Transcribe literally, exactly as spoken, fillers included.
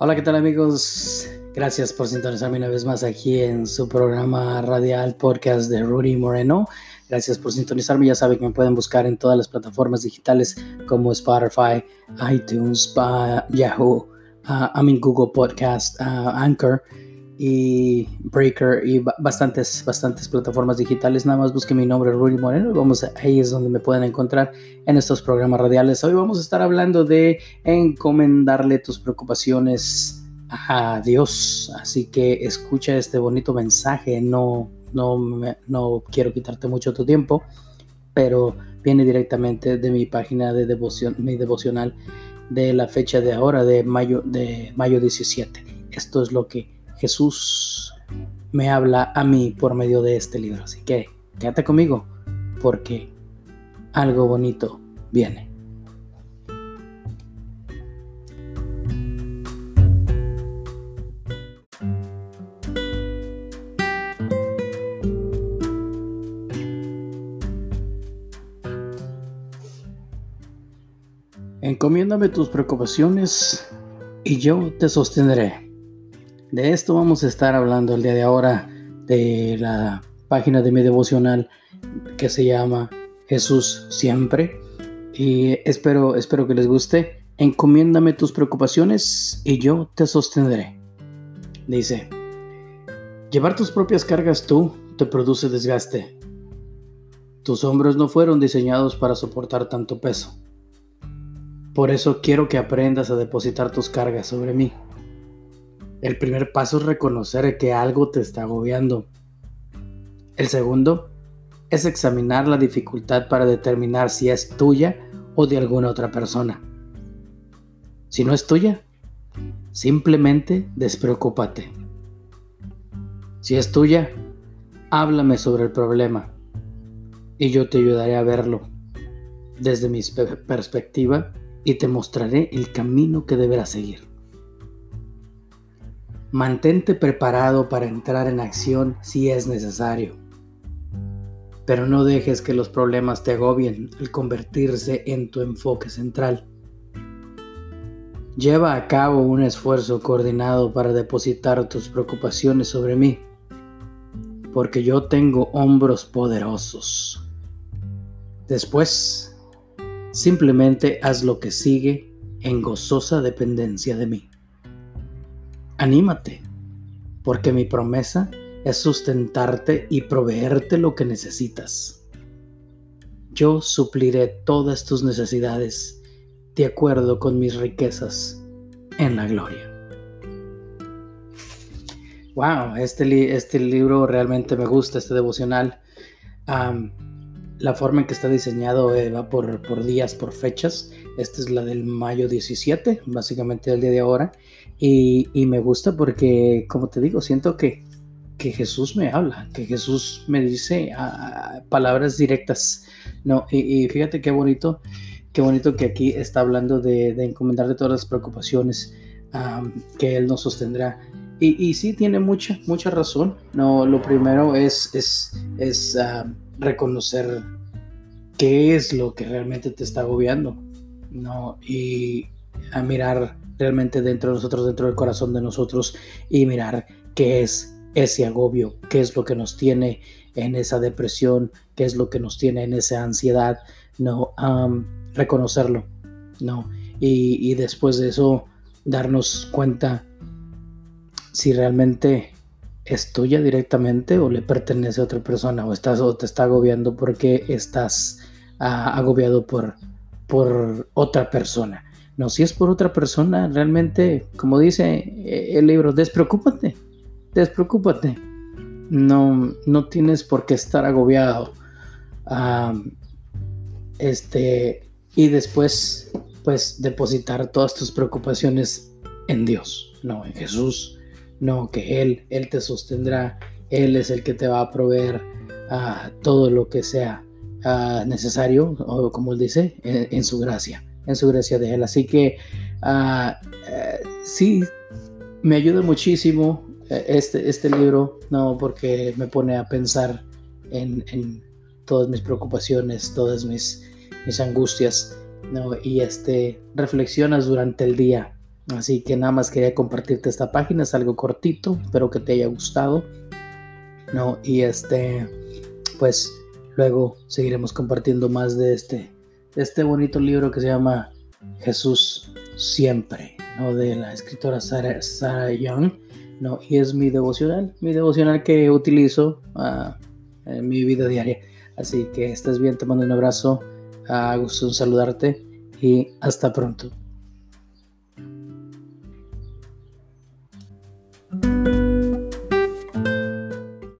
Hola, ¿qué tal amigos? Gracias por sintonizarme una vez más aquí en su programa radial podcast de Rudy Moreno. Gracias por sintonizarme. Ya saben que me pueden buscar en todas las plataformas digitales como Spotify, iTunes, uh, Yahoo, uh, I mean Google Podcast, uh, Anchor y Breaker y ba- bastantes, bastantes plataformas digitales. Nada más busquen mi nombre, Rudy Moreno, y vamos a, ahí es donde me pueden encontrar en estos programas radiales. Hoy vamos a estar hablando de encomendarle tus preocupaciones a Dios. Así que escucha este bonito mensaje. No, no, me, no quiero quitarte mucho tu tiempo, pero viene directamente de mi página de devoción, mi devocional de la fecha de ahora, de mayo, de mayo diecisiete. Esto es lo que Jesús me habla a mí por medio de este libro. Así que quédate conmigo porque algo bonito viene. Encomiéndame tus preocupaciones y yo te sostendré. De esto vamos a estar hablando el día de ahora, de la página de mi devocional que se llama Jesús Siempre. Y espero, espero que les guste. Encomiéndame tus preocupaciones y yo te sostendré. Dice, llevar tus propias cargas tú te produce desgaste. Tus hombros no fueron diseñados para soportar tanto peso. Por eso quiero que aprendas a depositar tus cargas sobre mí. El primer paso es reconocer que algo te está agobiando. El segundo es examinar la dificultad para determinar si es tuya o de alguna otra persona. Si no es tuya, simplemente despreocúpate. Si es tuya, háblame sobre el problema y yo te ayudaré a verlo desde mi perspectiva y te mostraré el camino que deberás seguir. Mantente preparado para entrar en acción si es necesario, pero no dejes que los problemas te agobien al convertirse en tu enfoque central. Lleva a cabo un esfuerzo coordinado para depositar tus preocupaciones sobre mí, porque yo tengo hombros poderosos. Después, simplemente haz lo que sigue en gozosa dependencia de mí. Anímate, porque mi promesa es sustentarte y proveerte lo que necesitas. Yo supliré todas tus necesidades de acuerdo con mis riquezas en la gloria. Wow, este, li- este libro realmente me gusta, este devocional. Um, La forma en que está diseñado eh, va por, por días, por fechas. Esta es la del mayo diecisiete, básicamente el día de ahora. Y, y me gusta porque, como te digo, siento que, que Jesús me habla, que Jesús me dice uh, palabras directas. No, y, y fíjate qué bonito, qué bonito que aquí está hablando de, de encomendarle todas las preocupaciones um, que Él nos sostendrá. Y, y sí, tiene mucha, mucha razón. No, lo primero es, es, es uh, reconocer qué es lo que realmente te está agobiando, ¿no? Y a mirar realmente dentro de nosotros, dentro del corazón de nosotros, y mirar qué es ese agobio, qué es lo que nos tiene en esa depresión, qué es lo que nos tiene en esa ansiedad, ¿no? Um, reconocerlo, ¿no? Y, y después de eso, darnos cuenta si realmente es tuya directamente o le pertenece a otra persona, o estás o te está agobiando porque estás uh, agobiado por, por otra persona. No, si es por otra persona, realmente, como dice el libro, despreocúpate, despreocúpate. No, no tienes por qué estar agobiado. Um, este, y después, pues, depositar todas tus preocupaciones en Dios, no en Jesús. No, que Él, Él te sostendrá, Él es el que te va a proveer uh, todo lo que sea uh, necesario, o como Él dice, en, en su gracia, en su gracia de Él. Así que uh, uh, sí, me ayuda muchísimo uh, este, este libro, no, porque me pone a pensar en, en todas mis preocupaciones, todas mis, mis angustias, no, y este, reflexionas durante el día. Así que nada más quería compartirte esta página, es algo cortito, espero que te haya gustado, ¿no? Y este, pues luego seguiremos compartiendo más de este, de este bonito libro que se llama Jesús Siempre, ¿no? De la escritora Sarah, Sarah Young, ¿no? Y es mi devocional, mi devocional que utilizo uh, en mi vida diaria. Así que estés bien, te mando un abrazo, uh, gusto en saludarte y hasta pronto.